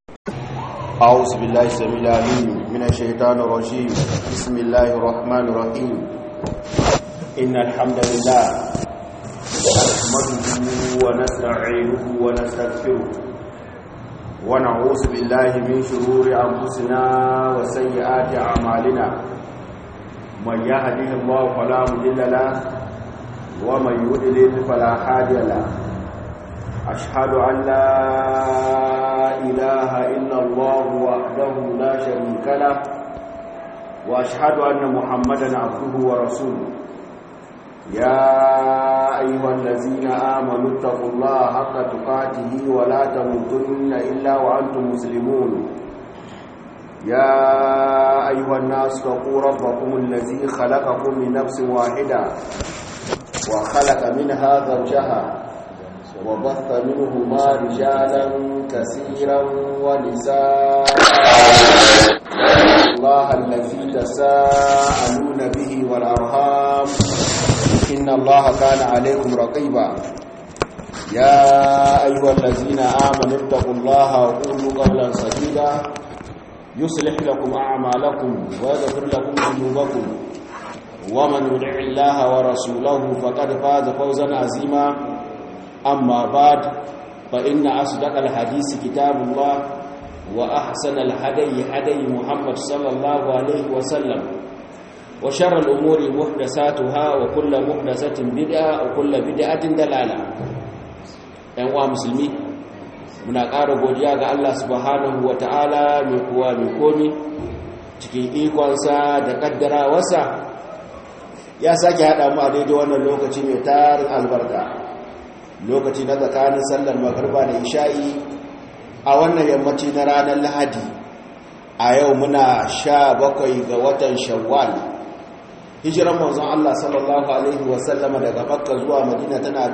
أعوذ بالله السميع العليم من الشيطان الرجيم. بسم الله الرحمن الرحيم. إن الحمد لله نحمده ونستعينه ونستغفره ونعوذ بالله من شرور أنفسنا وسيئات أعمالنا. من يهده الله فلا مضل له ومن يضلل فلا هادي له. أشهد أن لا إله إلا الله وحده لا شريك له وأشهد أن محمدا عبده ورسوله. يا أيها الذين آمنوا اتقوا الله حق تقاته ولا تموتن إلا وأنتم مسلمون. يا أيها الناس اتقوا ربكم الذي خلقكم من نفس واحدة وخلق منها زوجها وبث منهما رجالا كثيرا ونساء. الله الذي تساءلون به والأرحام إن الله كان عليكم رقيبا. يا أيها الذين آمنوا اتقوا الله وقولوا قولا سديدا يصلح لكم أعمالكم ويغفر لكم ذنوبكم ومن يطع الله ورسوله فقد فاز فوزا عظيما. أما بعد فإن أصدق الحديث كتاب الله وأحسن الهدي هدي محمد صلى الله عليه وسلم وشر الأمور محدثاتها وكل محدثة بدعة وكل بدعة ضلالة. أيها المسلمين muna ƙara godiya ga Allah subhanahu wataala mai kowa mai komi cikin ikonsa da kaddarawarsa ya sake haɗa mu a daidai wannan lokaci mai tarin albarka, lokaci na tsakanin sallar magriba da isha'i a wannan yammaci na ranar lahadi. A yau muna 17 ga watan shawwal, hijiran manzon Allah sallallahu alaihi wasallama daga makka zuwa madina tana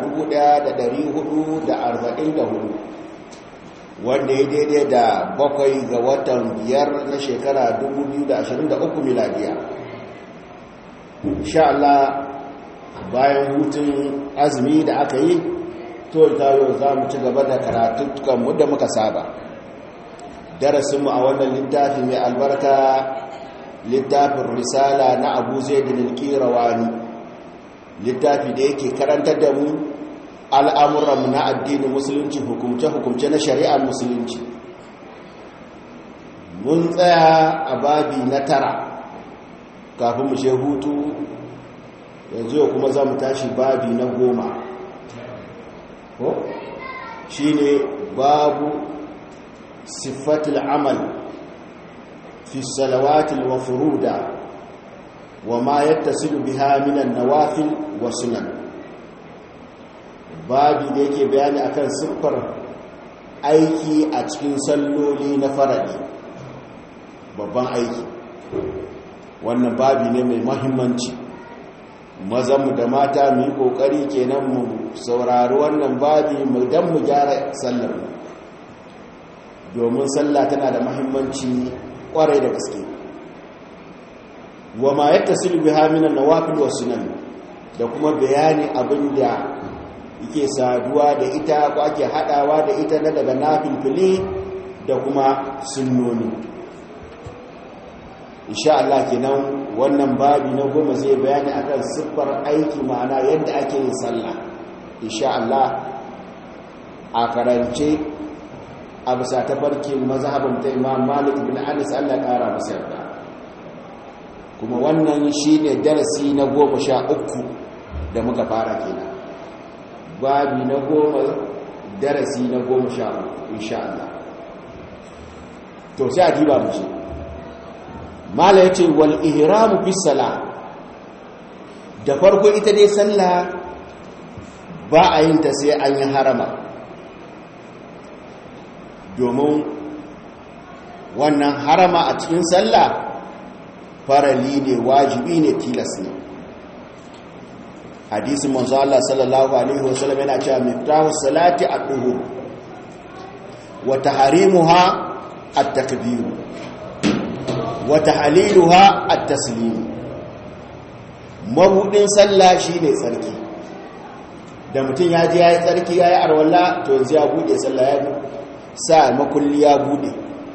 1444, wanda ya daidai da 7 ga watan 5 na shekara 2023 miladiya. insha Allah bayan hutun azumi da aka yi to yau za mu ci gaba da karatukanmu da muka saba. Darasinmu a wannan littafi mai albarka, littafin risala na Abu Zaid al-Qirawani, littafi da yake karantar da mu al'amuranmu na addinin musulunci, hukumce-hukumce na shari'ar musulunci. Mun tsaya a babi na 9 kafin mu she hutu, yanzu kuma za mu tashi babi na 10 shi ne babu siffatul amal fi salawatil mafruda wa ma yattasilu biha minan nawafil wa sunan. babi da yake bayani akan siffar aiki a cikin salloli na faradi, babban aiki. wannan babi ne mai muhimmanci, mazanmu da mata mu yi kokari kenan mu saurari wannan babi dan mu gyara sallar mu, domin sallah tana da muhimmanci kwarai da gaske. wa ma yattasilu biha min an-nawafil wa sunan, da kuma bayani abinda yake saduwa da ita ko ake hadawa da ita na daga nafilfili da kuma sunnoni. insha Allah kenan wannan babi na 10 zai bayani akan siffar aiki, ma'ana yadda ake yin sallah insha Allah a karance a bisa tafarkin mazhabin ta Imam Malik bin Anas, Allah kara masa yarda. kuma wannan shine darasi na 13 da muka fara kenan, babi na 10 darasi na 13 insha Allah. to sai a diba mu ce mala ya ce wal ihramu bis sala. da farko ita dai sallah ba a yin ta sai an yi harama, domin wannan harama a cikin sallah farali ne, wajibi ne, tilas ne. hadisin manzo Allah sallallahu alaihi wasallam yana cewa miftahu salati at-tuhur wa tahrimuha at-takbir wata haliluha at-taslim. mabudin sallah shine tsarki. da mutum ya ji yayi tsarki yayi arwalla, to yanzu ya bude sallah, sa makulli ya bude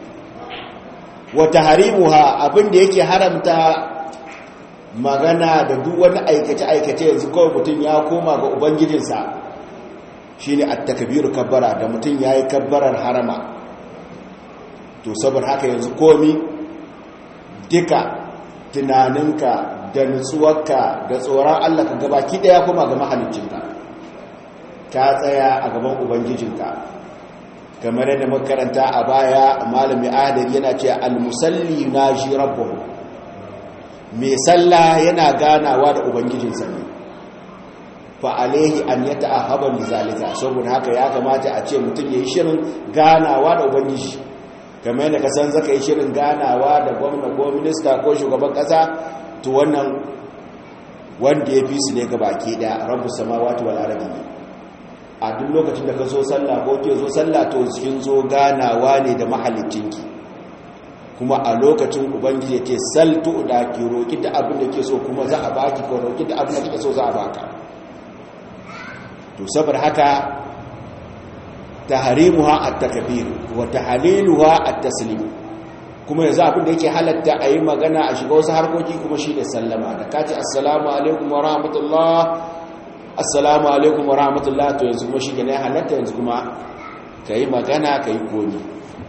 wata harimuha abinda yake haramta magana da duk wani aikace-aikace yanzu kawai mutum ya koma ga ubangijinsa shine at-takbiru kabbara da mutum yayi kabbarar harama to saboda haka yanzu komi duka tunaninka da nutsuwarka da tsoron Allah ka gabaki daya kuma ga mahaliccinka ka tsaya a gaban ubangijinka kamar yadda makaranta a baya malami adari yana ce al-musalli naji rabbuhu mai sallah yana ganawa da ubangijinsa ne fa alaihi an yata'ahaba li zalika saboda haka ya kamata a ce mutum yayi shirin ganawa da ubangiji kamar yadda ka san zaka yi shirin ganawa da gwamna ko minista ko shugaban kasa to wannan wanda ya fi su ne gabaki daya rabbus samawati wal ardi a duk lokacin da ka zo sallah ko ke zo sallah to cikin zo ganawa ne da mahaliccinki kuma a lokacin ubangiji ya ce saltu da ki roki da abin da ke so kuma za a baki ko roki da abin da kike so za a baka to saboda haka tahrimuha at-takbir wa tahliluha at-taslim kuma yanzu abin da yake halatta a yi magana a shiga wasu harkoki kuma shine sallama da kace assalamu alaikum wa rahmatullah assalamu alaikum wa rahmatullah to yanzu kuma shi ne halatta yanzu kuma kai magana kai komi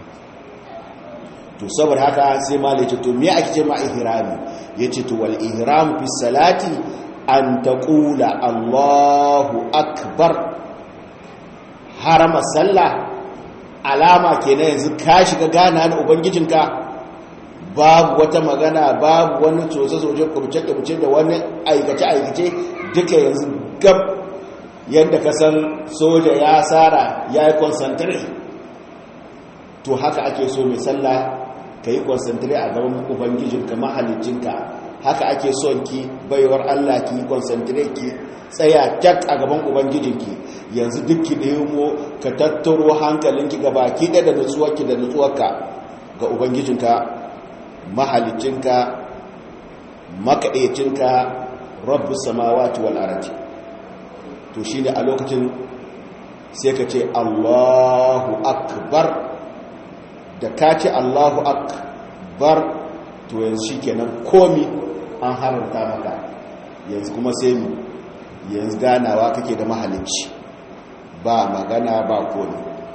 to saboda haka sai malai ce to me ake ce ma ihrami yace to wal ihram fi salati an taqula Allahu akbar harama sallah alama kenan yanzu ka shiga gana da ubangijinka babu wata magana babu wani tsoce-tsoce kurce-kurce da wani aikace-aikace duka yanzu gab yadda ka san soja ya tsara ya yi concentrate to haka ake so mai sallah ka yi concentrate a gaban ubangijinka mahalicinka haka ake son ki baiwar Allah ki yi concentrate ki tsaya tak a gaban ubangijinki yanzu duk ki nemo ka tattaro hankalinki ga baki da nutsuwarki da nutsuwarka ga ubangijinka mahalicinka makaɗecinka rabbu samawati wal ardi to shine a lokacin sai ka ce Allahu akbar da ka ce Allahu akbar to yanzu shikenan komi an haramta maka yanzu kuma sai mu yanzu ganawa kake da mahalicci ba magana ba komi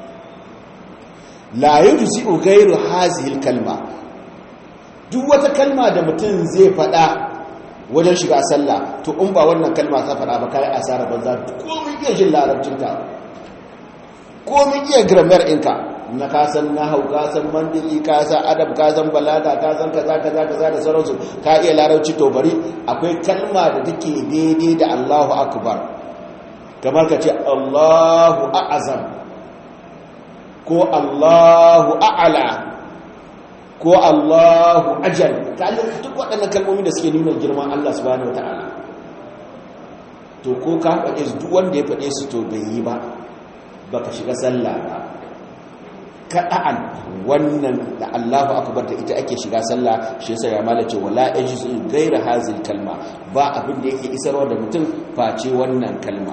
la yujzi'u ghayru hazihi kalma duk wata kalma da mutum zai faɗa wajen shiga sallah to in ba wannan kalma ta faɗa ba kai asara banza komai iya jin larabcinka komai iya grammar ɗinka na kasan nahau kasan mandili kasan adab kasan balaga kasan kaza kaza kaza da sauransu ka iya larabci to bari akwai kalma da take daidai da Allahu akbar kamar ka ce Allahu a'azam ko Allahu a'ala ko Allahu ajal kalli duk waɗannan kalmomi da suke nuna girman Allah subhanahu wataala to ko ka faɗe su duk wanda ya faɗe su to bai yi ba baka shiga sallah ba kada'an wannan da Allahu akbar da ita ake shiga sallah shi yasa ya malace wala ajzu ghayra hazil kalma ba abin da yake isarwa da mutum face wannan kalma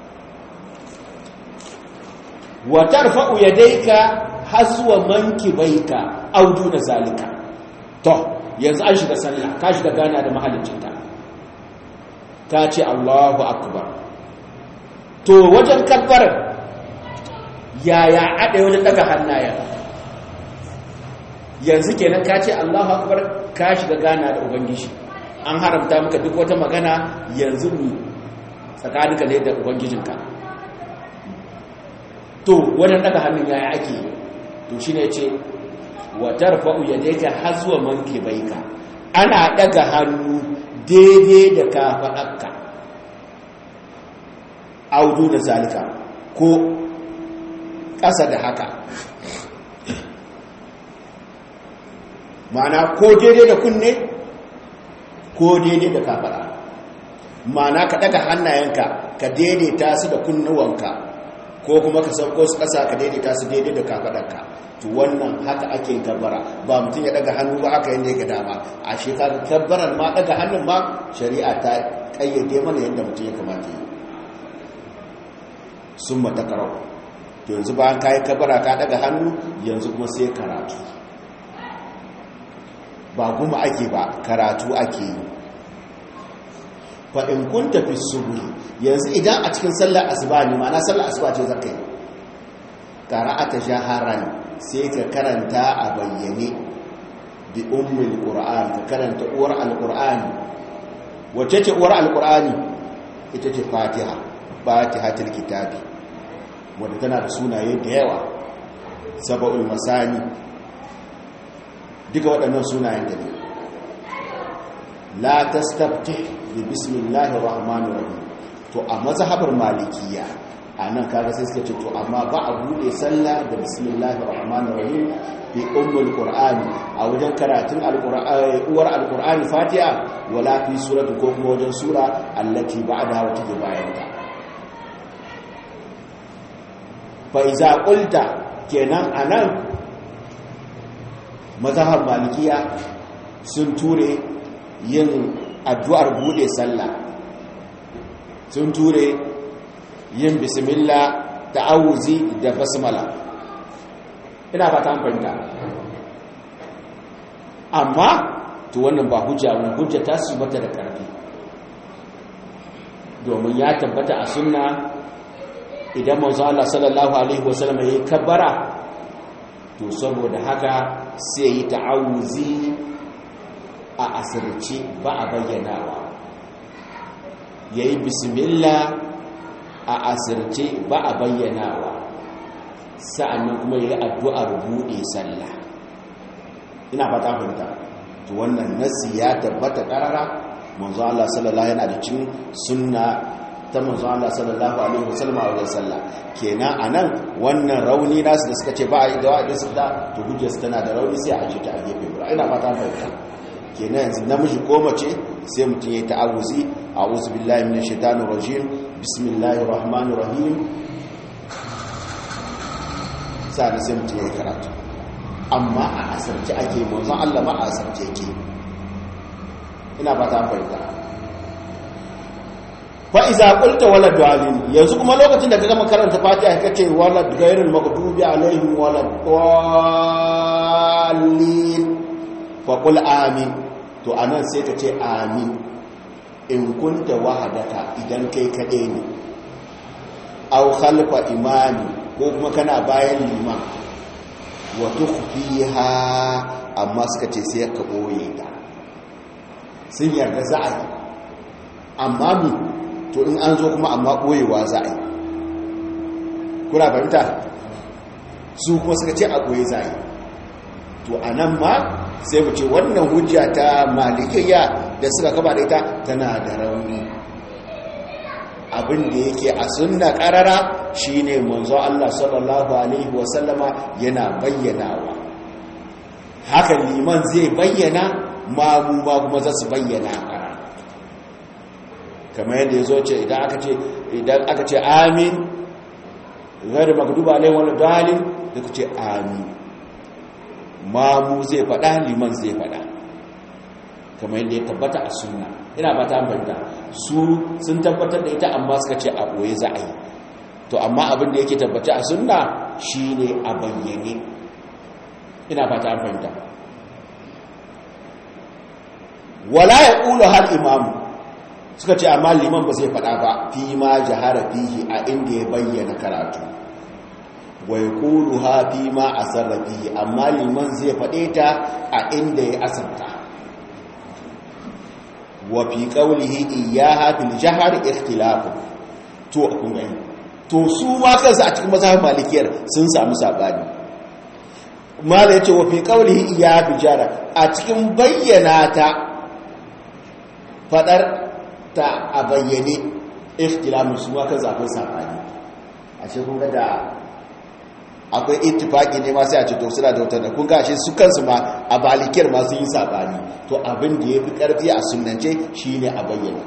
wa tarfa'u yadayka haswa mankibaika audu da zalika to yanzu an shiga sallah ka shiga gana da mahallicinka ka ce Allahu akbar to wajen kabbarar yaya ade wajen daga hannayen yanzu kenan ka ce Allahu akbar ka shiga gana da ubangiji an haramta maka duk wata magana yanzu mu tsakaninka ne da ubangijinka to wajen daga hannun yaya ake to shine yace wa tarfa'u yadayka hazwa mankibaika ana daga hannu daidai da kafadarka audu da zalika ko ƙasa da haka ma'ana ko daidai da kunne ko daidai da kafada ma'ana ka daga hannayenka ka daidaita su da kunnuwanka ko kuma ka sauko su ƙasa ka daidaita su daidai da kafadarka to wannan haka ake kabbara ba mutum ya daga hannu ba haka yadda ya ga dama a shekaru kabbarar ma daga hannun ma shari'a ta kayyade mana yadda mutum ya kamata yi sun matakarau to yanzu bayan kayi kabara ka daga hannu yanzu kuma sai karatu, ba kuma ake ba karatu ake yi. fa in kunta fi subhi, yanzu idan a cikin sallar asuba ne, ma'ana sallar asuba ce zakai, qara'ata jaharan, sai ka karanta a bayyane bi ummul qur'an, ka karanta uwar alqur'ani. wacce ce uwar alqur'ani? ita ce fatiha, fatihatul kitabi, wanda tana da sunaye da yawa, sab'ul masani, duka waɗannan sunayen da ne. la tastaftih bi bismillahir rahmanir rahim. to a mazhabar malikiya anan kaga sai suka ce to amma ba a bude sallah da bismillahir rahmanir rahim bi ummul qur'ani, a wajen karatun alqur'ani uwar alqur'ani fatiha, wala fi surati, ko kuma wajen sura allati ba'daha wa take bayan ta. fa iza qulta, kenan anan mazhabar malikiya sun ture yin addu'ar bude sallah, sun ture yin bismillah, ta'awuzi da basmala. ina ba ta amfanta, amma to wannan ba hujja, wannan hujja ta su mata da karfi, domin ya tabbata a sunna idan manzo Allah sallallahu alaihi wasallam yayi kabbara, to saboda haka sai yi ta'awuzi a asirce ba a bayyanawa, yayi bismillah a asirce ba a bayyanawa, sa'annan kuma yayi addu'ar buɗe sallah. ina fata fahimta. to wannan nasi ya tabbata karara, manzo Allah sallallahu yana da cikin sunna ta manzo Allah sallallahu alaihi wasallam a wajen sallah. kenan anan wannan rauni nasu da suka ce ba a yi da wa'adin su da, to hujjar su tana da rauni, sai a ji ta a gefe guda. ina fata fahimta. kenan yanzu namiji ko mace sai mutum ya ta'awuzi, a'udhu billahi minash shaitanir rajim, bismillahir rahmanir rahim, sai mutum ya karatu. amma a asarci ake, manzon Allah ma a asarci yake. ina ba ta fahimta. fa iza qulta wala dalil, yanzu kuma lokacin da ka gama karanta fatiha kace wala ghairul maghdubi alaihim wala dallin, fa qul amin. to anan sai ka ce amin in kunta wahadaka, idan kai kaɗai ne, aw khalfa imani, ko kuma kana bayan liman, wa tukhfiha, amma suka ce sai ka boye ta. sun yarda za a yi, amma mi to in an zo kuma amma boyewa za a yi. kuna fahimta? su kuma suka ce a boye za a yi. to anan ma sai mu ce wannan hujja ta malikiyya da suka kaba da ita tana da rauni. abin da yake a sunna karara shine manzo Allah sallallahu alaihi wasallama yana bayyanawa, haka liman zai bayyana, mamu ma kuma za su bayyana karara. kamar yadda yazo ce idan aka ce amin ghairu maghdubi alaihim wala dalin, da ku ce amin, mamu zai faɗa, liman zai faɗa, kamar yadda ya tabbata a sunna. ina ba ta banta, su sun tabbatar da ita amma suka ce a ɓoye za a yi. to amma abin da yake tabbata a sunna shine a bayyane. ina ba ta banta. wala ya ƙulu har imamu, suka ce amma liman ba zai faɗa ba, fi ma jahara fihi, a inda ya bayyana karatu, wai ƙulu ha fi ma asarra fihi, amma liman zai faɗe ta a inda ya asarta. wa fi qawlihi iyyaha fil jahr ikhtilaf. to kun gani, to su ma kansu a cikin mazhabin malikiyar sun samu sabani. mala yace wa fi qawlihi iyyaha fil jahr, a cikin bayyana ta, fadar ta a bayyane, ikhtilaf su ma kansu akwai sabani. a ce kun ga da akwai ittifaki ne ma sai a ce to suna da wutar da kun gashe su kansu ma a balikiyar ma sun yi sabani. to abin da ya fi karfi a sunnance shine a bayyana.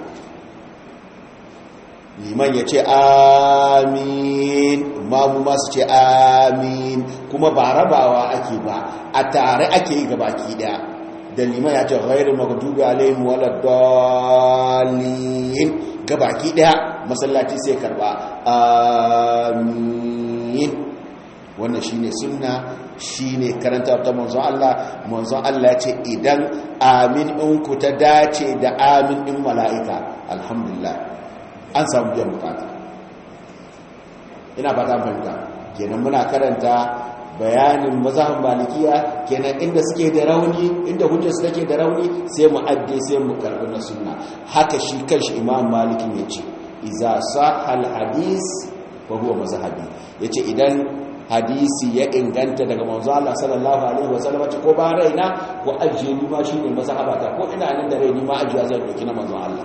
liman ya ce amin, mamu ma su ce amin, kuma ba rabawa ake ba, a tare ake yi gabaki daya. da liman ya ce ghairul maghdubi alaihim waladdallin, gabaki daya masallaci sai karba amin. wannan shine sunna, shine karanta ta manzon Allah ya ce idan amin ɗinku ta dace da amin ɗin mala'ika alhamdulillah an samu biyan bukata. ina fata fahimta. Kenan muna karanta bayanin mazhabin malikiya, kenan inda suke da rauni, inda hujjar su take da rauni sai mu adde sai mu karbi na sunna. Haka shi kanshi imam malikin yace iza sahal hadis fa huwa mazhabi, yace idan hadisi ya inganta daga manzo Allah sallallahu alaihi wasallam ko ba raina ko ajiye ni ma shine mazhabata, ko ina nan da rai ni ma ajiya zan dauki na manzo Allah.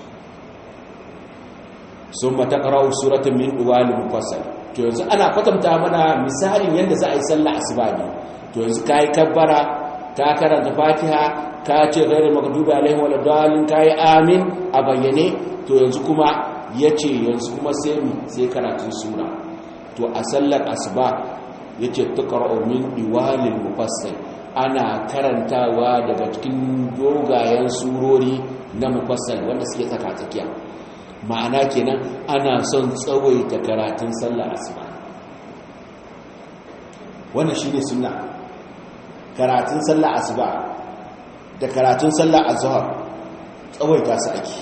summa taqra'u suratan min duwal mufassal. To yanzu ana kwatanta mana misalin yanda za a yi sallah asuba ne. To yanzu kai kabbara, ka karanta Fatiha, ka ce ghairil maghdubi alaihim waladdallin, kai amin a bayyane. To yanzu kuma yace yanzu kuma sai karatun sura. To a sallar asuba yace taqra'u min diwalil mufassal, ana karantawa daga cikin dogayen surori na mufassal wanda suke tsaka-tsakiya. Ma'ana kenan ana son tsawaita karatun sallar asuba. Wannan shine sunna. Karatun sallar asuba da karatun sallar azhar tsawaita su ake.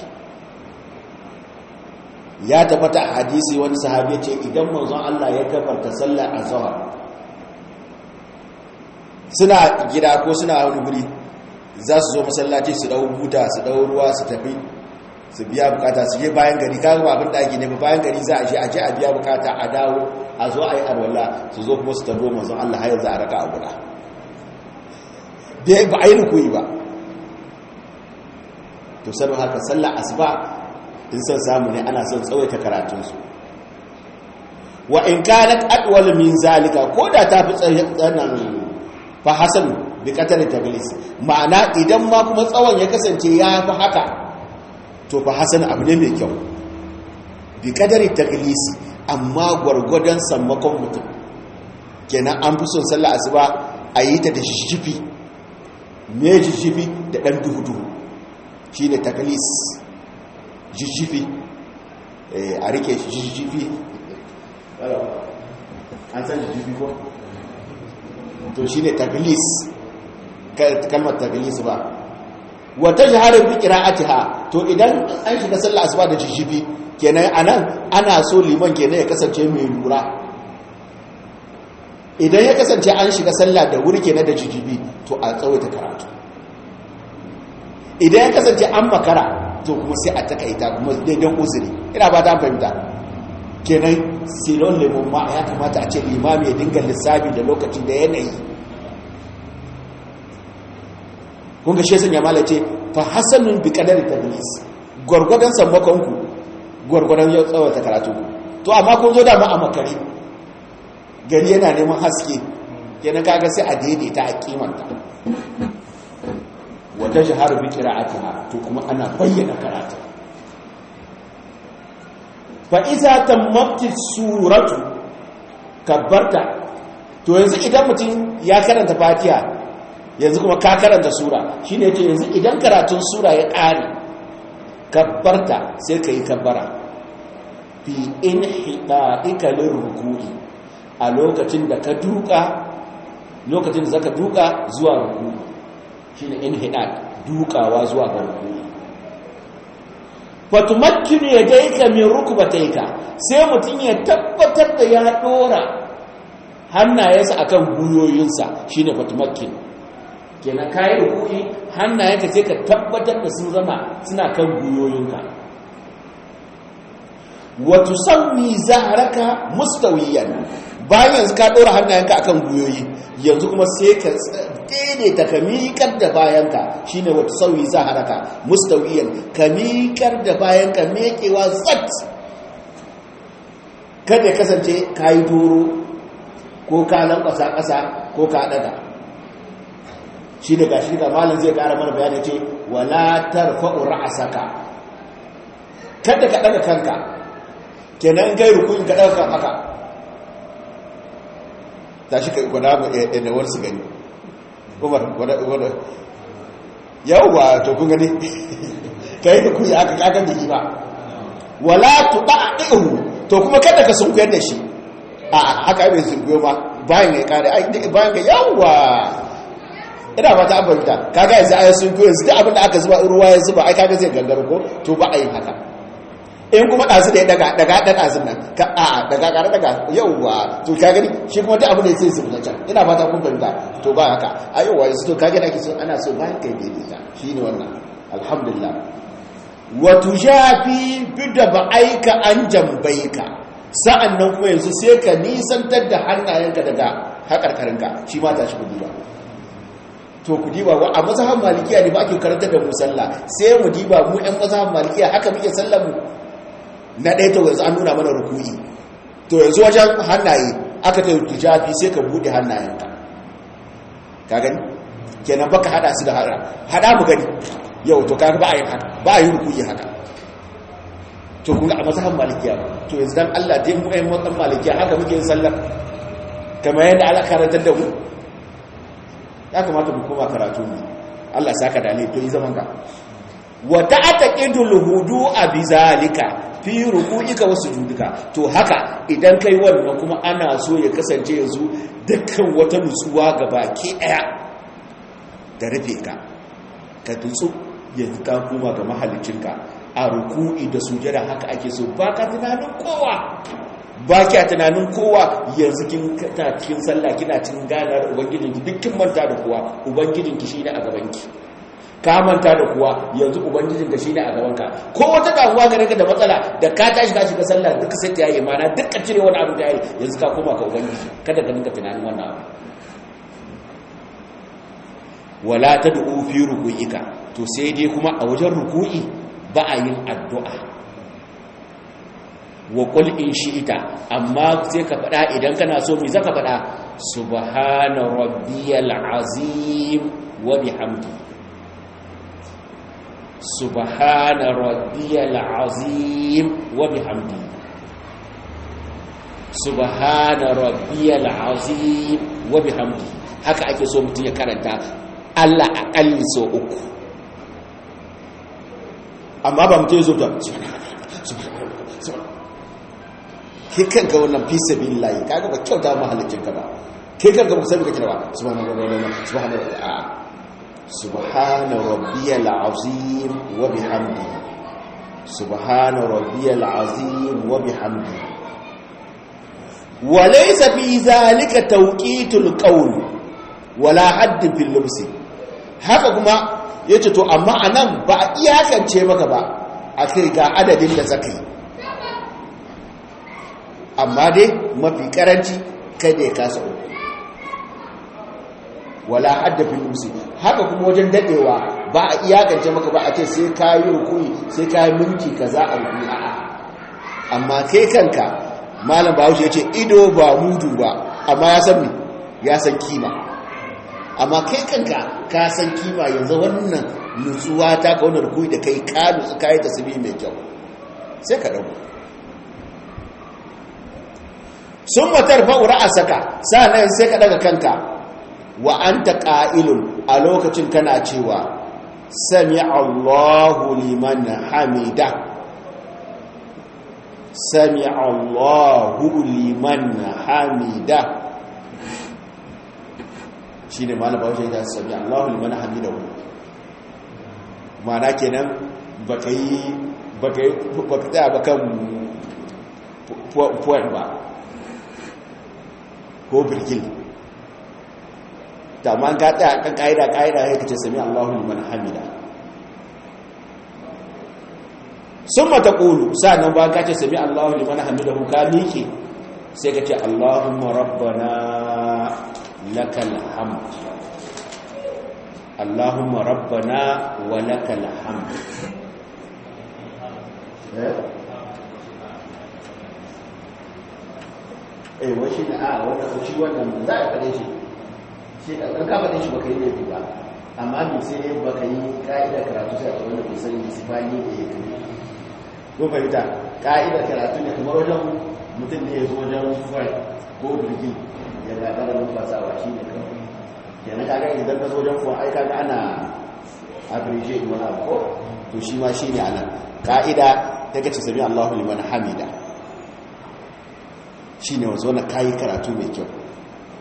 Ya tabbata a hadisi wani sahabi ce idan manzon Allah ya kafarta sallar azhar, suna gida ko suna wani guri, za su zo masallaci su dau buta su dau ruwa su tafi su biya bukata, su je bayan gari, kaga ba abin daki ne ba, bayan gari za a je a biya bukata, a dawo a zo a yi arwala, su zo kuma su tabo manzon Allah har yanzu a raka a guda bai ba a yi rukuyi ba. To sanin haka sallar asuba in son samu ne ana son tsawaita karatunsu. Wa in kanat adwal min zalika, ko da ta fi tsanan fa hasan bi qatar taglis, ma'ana idan ma kuma tsawon ya kasance ya fi haka to fa hasan abu ne mai kyau bi qadari taglis, amma gwargwadon sammakon mutum. Kenan an fi son sallar asuba a yi ta da jijjifi, me jijjifi da dan duhu shine taglis, jijjifi a rike jijjifi, an san jijjifi ko? To shi ne taglis, kalmar taglis ba. Wata shaharar bi qira'atiha, to idan an shiga sallah asuba da jijjifi kenan anan ana so liman kenan ya kasance mai lura. Idan ya kasance an shiga sallah da wuri kenan da jijjifi, to a tsawaita karatu. Idan ya kasance an makara, to kuma sai a takaita kuma daidan uzuri. Ina ba ta fahimta. Kenan silon lemon ma ya kamata a ce limami ya dinga lissafi da lokaci da yanayi. Kun ga shesun ya malace fa hasanun bi qadari tadlis, gwargwadon sammakonku gwargwadon ya tsawata karatu. To amma kun zo da ma a makare, gari yana neman haske, kenan kaga sai a daidaita a kimanta. Wata shahar bi qira'atiha, to kuma ana bayyana karatu. Fa iza tammati suratu kabbarta, to yanzu idan mutum ya karanta Fatiha, yanzu kuma ka karanta sura, shine yace yanzu idan karatun sura ya ƙare, kabbarta sai kai kabbara fi inhida'ika lirruku'i, a lokacin da ka duka, lokacin da zaka duka zuwa ruku'i, shine inhidad, dukawa zuwa ga ruku'i. fatumakkinu yadayka min rukbataika, sai mutum ya tabbatar da ya dora hannayensa akan guyoyinsa, shine fatumakkin. Kenan kai ruku'i, hannayenka sai ka tabbatar da sun zama suna kan guyoyinka. wa tusammi zahraka mustawiyan, bayan yanzu ka dora hannayenka akan guyoyi, yanzu kuma sai ka daidaita ka miƙar da bayanka, shine wata sauyi za haraka mustawiyan, ka miƙar da bayanka meƙewa zat, kada ya kasance ka yi doro ko ka lankwasa ƙasa ko ka ɗaga. Shi da gashi da malam zai ƙara mana bayani ce wala tarfa'u ra'asaka, kada ka ɗaga kanka, kenan gai rukun ka ɗaga kan haka, tashi ka gwada mu da warsu gani umar wadda yauwa to kun gani ka yi da kuyi aka kakan da yi ba. Wala tuɗa ɗi'u, to kuma kada ka sunkuyar da shi, a haka bai sunkuyo ba, bayan ya kare bayan ga yawa ina ba ta abinta kaga yanzu ayi sun ko yanzu duk abin da aka zuba ruwa ya zuba ai kaga zai gangaro ko to ba a yin haka in kuma ɗazu da ya daga ɗazun nan daga yauwa to ka gani shi kuma duk abin da sai su can ina fata kun fahimta to ba haka a yauwa yanzu to ka gani ake so ana so bayan kai daidaita shi ne wannan alhamdulillah wa tujafi bida ba'aika an jambaika sa'an nan kuma yanzu sai ka nisantar da hannayenka daga haƙarƙarinka shi ma ta shi kudi ba to ku diba a mazhaban malikiya ne ba ake karantar da mu sallah sai mu diba mu ƴan mazhaban malikiya haka muke sallar mu na ɗaya to yanzu an nuna mana ruku'i to yanzu wajen hannaye aka ta tujafi sai ka buɗe hannayenka ka gani kenan baka hada su da hada mu gani yau to kaga ba a yi ruku'i haka to kun ga a mazhaban malikiya to yanzu dan Allah dai mu ƴan mazhaban malikiya haka muke yin sallar kamar yadda Allah karantar da mu ya kamata mu koma karatu ne Allah saka da ne to yi zaman ka wa ta'taqidul hudu'a bizalika fi ruku'ika wa sujudika to haka idan kai wannan kuma ana so ya kasance yanzu dukkan wata nutsuwa gabaki daya da rufe ka tutsu yanzu ka koma ga mahallicinka a ruku'i da sujada haka ake so baka tunanin kowa ba kya tunanin kowa yanzu kina cikin sallah kina cikin ganar ubangijinki dukkin manta da kowa ubangijinki shine a gabanki ka manta da kowa yanzu ubangijinka shine a gabanka ko wata damuwa ga daga da matsala da ka tashi ka shiga sallah duka sai ta yayi mana dukkan cire wani abu da yayi yanzu ka koma ka ubangiji kada ka dinga tunanin wannan abu wala tad'u fi ruku'ika to sai dai kuma a wajen ruku'i ba a yin addu'a wa qul in shi'ita amma sai ka fada idan kana so me zaka fada subhana rabbiyal azim wa bihamdi subhana rabbiyal azim wa bihamdi subhana rabbiyal azim wa bihamdi haka ake so mutum ya karanta Allah akalli so uku amma ba mutum ya zo da ke kanka wannan fi sabilillahi kaga ba kyauta mahallicin ka ba ke kanka ba sai ka kira ba subhana rabbiyal azim wa bihamdi subhana rabbiyal azim wa bihamdi wa laysa fi zalika tawqitul qawl wala hadd fil lubsi haka kuma yace to amma anan ba a iyakance maka ba akai ga adadin da zakai amma dai mafi karanci kada ya kasa uku wala hadda fil usi haka kuma wajen dadewa ba a iyakance maka ba a ce sai kayi rukuni sai kayi minti kaza a rukuni a'a amma kai kanka malam Bahaushe yace ido ba mudu ba amma ya san me ya san kima amma kai kanka ka san kima yanzu wannan nutsuwa ta ka wannan rukuni da kai ka nutsu kai tasbih mai kyau sai ka dago sun matar fa'ura a saka sa'an sai ka daga kanka wa an ta ƙa'ilun a lokacin kana cewa sami Allahu liman hamida sami Allahu liman hamida shi ne malaba wajen da sami Allahu liman hamida ma'ana kenan baka tsaya bakan point ba ko birgil ta man ka tsaya kan ƙa'ida ya kace sami Allahu liman hamida sun mata ƙulu sa'annan ba ka ce sami Allahu liman hamida ku ka miƙe sai ka ce Allahumma rabbana lakal hamd Allahumma rabbana wa lakal hamd wai shi ne a wanda shi wannan za a faɗe shi ɗan ka faɗe shi baka yi laifi ba amma mai sai ne baka yi ƙa'idar karatu sai a ce wanda bai sani su fani da ya kare ko fahimta ƙa'idar karatu ne kamar wajen mutum ne ya zo wajen fai ko birgi ya gaɗa da numfasawa shi ne kan kenan kaga idan ka zo wajen fuwa ai kaga ana appreciate wani abu ko to shi ma shi ne anan ƙa'ida ta kace sami Allahu liman hamida shi ne wanzu wani kayi karatu mai kyau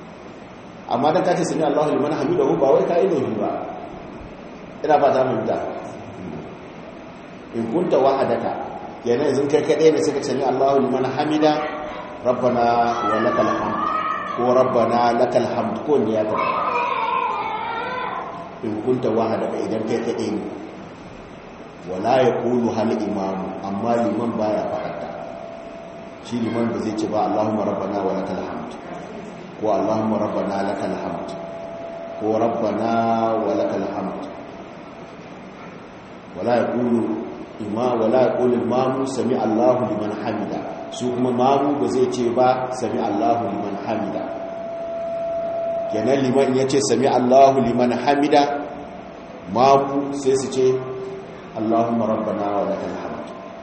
amma dan kace sami Allahu liman hamidahu ba wai kai ne ba ina fata mun da in kunta wahadaka yana yanzu kai kadai ne suka sami Allahu liman hamida rabbana wa lakal hamd ko rabbana lakal hamd ko ne ya ta in kunta wahadaka idan kai kadai ne wala yaqulu hal imam amma liman baya fada shi liman ba zai ce ba Allahumma rabbana wa lakal hamd ko Allahumma rabbana lakal hamd ko rabbana wa lakal hamd wala yaqulu imamu sami Allahu liman hamida su kuma mamu ba zai ce ba sami Allahu liman hamida kenan liman ya ce sami Allahu liman hamida mamu sai su ce Allahumma rabbana wa lakal hamd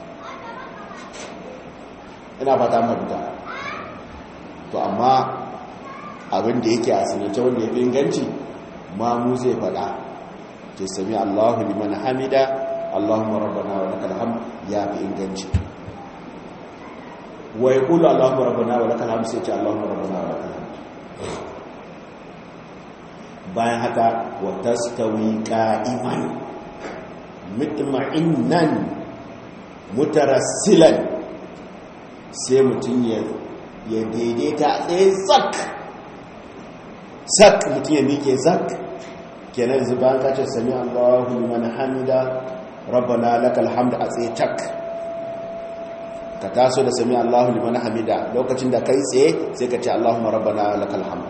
ina fata mabuta to amma abin da yake a sanace wanda ya fi inganci mamu zai faɗa ce sami Allahu liman hamida Allahumma rabbana wa lakal hamd ya fi inganci wa yaqulu Allahumma rabbana wa lakal hamd sai ce Allahumma rabbana wa lakal hamd bayan haka wa tastawi qa'iman mutma'innan mutarassilan sai mutum ya daidaita tsaye sak mutum ya miƙe zak kenan zuban kace sami Allahu liman hamida rabbana lakal hamd a tsaye tak ka taso da sami Allahu liman hamida lokacin da kai tsaye sai ka ce Allahumma rabbana lakal hamd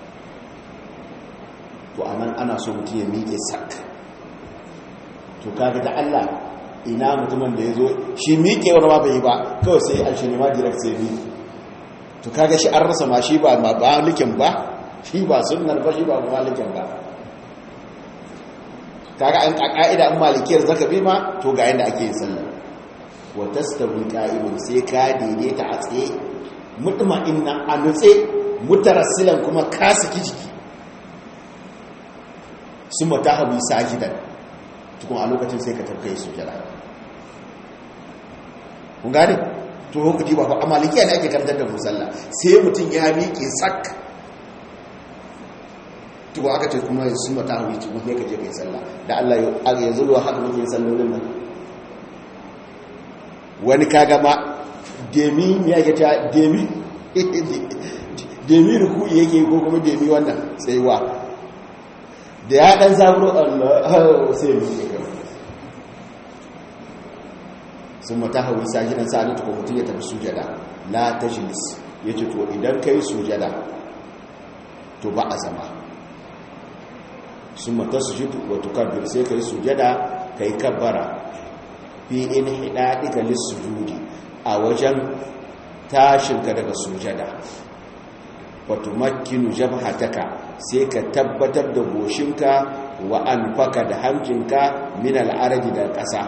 to anan ana so mutum ya miƙe sak to kaga da Allah ina mutumin da yazo shi miƙewar ma bai ba kawai sai an shi ne ma direct sai ni to kaga shi an rasa ma shi ba malikin ba shi ba sunnar ba shi ba malikin ba kaga an ka'ida an malikiyar zaka bi ma to ga yanda ake yin sallah wa tastawi qa'imun sai ka daidaita a tsaye mutma'inna a nutse mutarassilan kuma ka saki jiki summa tahawi sajidan tukun a lokacin sai ka tabkai sujada kun gane to hukunci ba fa malikiya ne ake karantar da musalla sai mutum ya miƙe sak to aka ce kuma sun mata hawi ci mun ka je kai sallah da Allah ya zuwa haka muke sallolin nan wani kaga ma demi ya ga ta demi ruku yake ko kuma demi wannan tsayuwa da ya dan zaburo Allah sai mu ke sun mata hawi sajidan sa'ani to mutum ya tafi sujada la tajlis yace to idan kai sujada to ba a zama sun mata sujudu wa tukabbir sai kai sujada kai kabbara fi inhidadika lis-sujudi a wajen tashinka daga sujada wa tumakkinu jabhataka sai ka tabbatar da goshinka wa anfaka da hancinka min al-ardi da ƙasa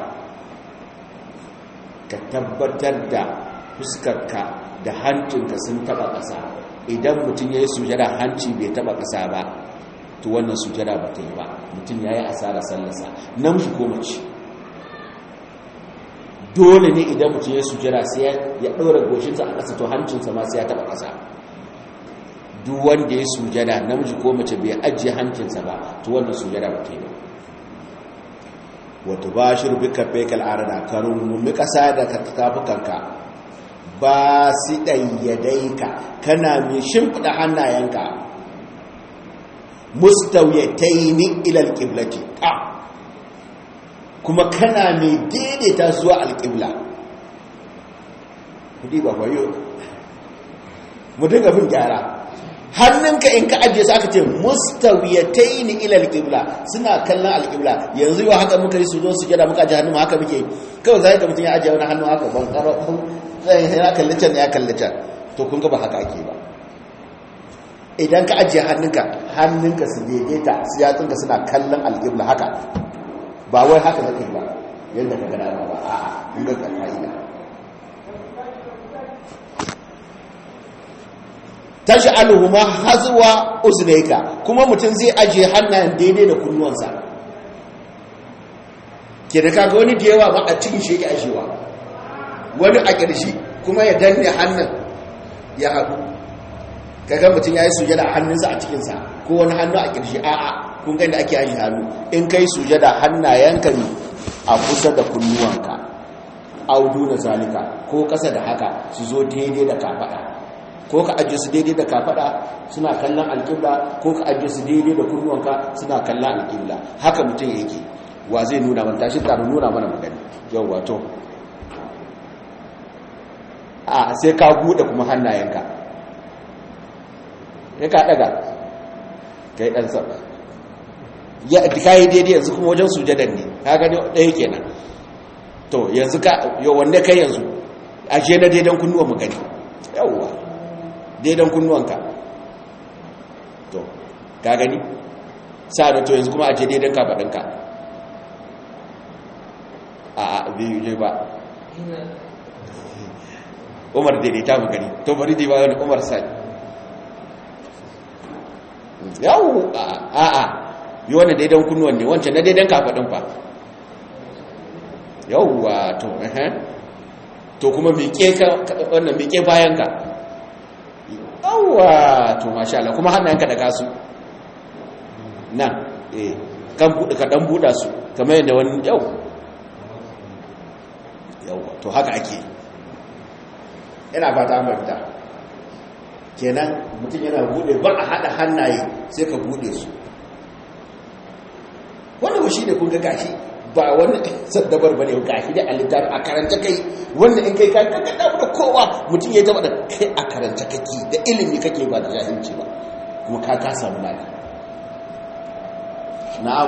ka tabbatar da fuskarka da hancinka sun taba ƙasa idan mutum ya yi sujada hanci bai taba ƙasa ba to wannan sujada ba ta yi ba mutum ya yi asara sallasa namiji ko mace dole ne idan mutum ya yi sujada sai ya ɗora goshinsa a ƙasa to hancinsa ma sai ya taɓa ƙasa duk wanda ya yi sujada namiji ko mace bai ajiye hancinsa ba to wannan sujada ba ta yi ba wata ba shi rubi kafe kal'arada ka rungumi ƙasa da tafukanka ba su ɗayyadaika kana mai shimfiɗa hannayenka mustawiyataini ilal qiblati kuma kana mai daidaita zuwa alqibla kudi ba fayo mu dinga bin gyara hannunka in ka ajiye su aka ce mustawiyataini ilal qibla suna kallon alqibla yanzu yau haka muka yi su zo su jira muka ajiye hannu haka muke kawai zai ka mutun ya ajiye wani hannu haka ban karo zai ya kalli can ya kalli can to kun ga ba haka ake ba idan ka ajiye hannunka su daidaita su yatsunka suna kallon alƙibla haka ba wai haka zaka ba yadda ka gana ba a'a kun ga ka'ida taj'aluhuma hazwa uznayka kuma mutum zai ajiye hannayen daidai da kunnuwansa ke da kaga wani da yawa ba a cikin shi yake ajiyewa wani a ƙirji kuma ya danne hannun ya haɗu kaga mutum yayi sujada hannunsa a cikin sa ko wani hannu a kirshi a'a kun ga inda ake yin hannu in kai sujada hannayenka ne a kusa da kunnuwanka audu na zalika ko kasa da haka su zo daidai da kafada ko ka ajiye su daidai da kafada suna kallon alƙibla ko ka ajiye su daidai da kunnuwanka suna kallon alƙibla haka mutum yake wa zai nuna mana tashi tare nuna mana magani yau wato a sai ka bude kuma hannayenka ya ka daga kai dan saba ya kai daidai yanzu kuma wajen sujadan ne ka gani ɗaya kenan to yanzu ka yo wanda kai yanzu ashe na daidan kunnuwan mu gani yawwa daidan kunnuwanka to ka gani sa da to yanzu kuma aje daidan kafadinka a biyu je ba Umar daidaita mu gani to bari dai ba wani Umar sai yau a yi wannan daidan kunnuwan ne wancan na daidan kafadin fa yauwa to kuma miƙe ka wannan miƙe bayan ka yauwa to masha Allah kuma hannayenka da kasu nan kan buɗe ka dan buɗa su kamar yadda wani yauwa to haka ake ina fata mai fita kenan mutum yana bude ba a hada hannaye sai ka bude su wannan shi ne kun ga gashi ba wani saddabar bane gashi da alitar a karanta kai wanda in kai ka da kowa mutum ya taba da kai a karanta kake da ilimi kake ba da jahilci ba kuma ka samu lada na'am